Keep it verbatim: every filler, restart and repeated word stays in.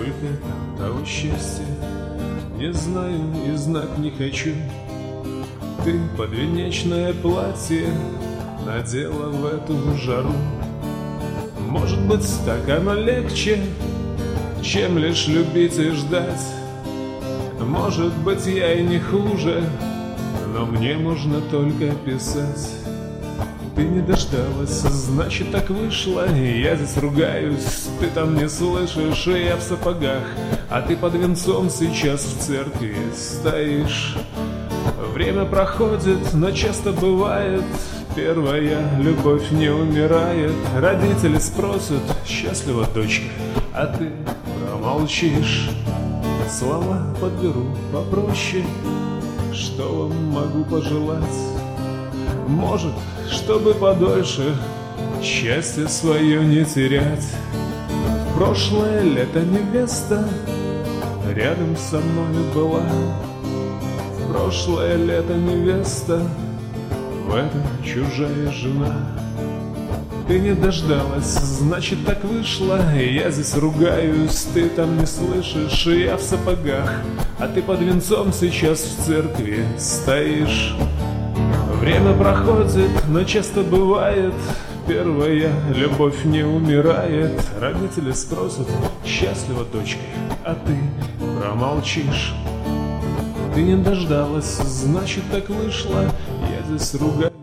Сколько там того счастья, не знаю и знать не хочу. Ты подвенечное платье надела в эту жару. Может быть, так оно легче, чем лишь любить и ждать. Может быть, я и не хуже, но мне можно только писать. Ты не дождалась, значит так вышло, и я здесь ругаюсь. Ты там не слышишь, и я в сапогах, а ты под венцом сейчас в церкви стоишь. Время проходит, но часто бывает, первая любовь не умирает. Родители спросят: счастлива дочка, а ты промолчишь. Слова подберу попроще, что вам могу пожелать? Может, чтобы подольше счастье свое не терять. В прошлое лето невеста рядом со мной была. В прошлое лето невеста, в это чужая жена. Ты не дождалась, значит так вышло, и я здесь ругаюсь. Ты там не слышишь, и я в сапогах, а ты под венцом сейчас в церкви стоишь. Время проходит, но часто бывает, первая любовь не умирает. Родители спросят: счастлива дочка, а ты промолчишь. Ты не дождалась, значит так вышло, я здесь ругаюсь.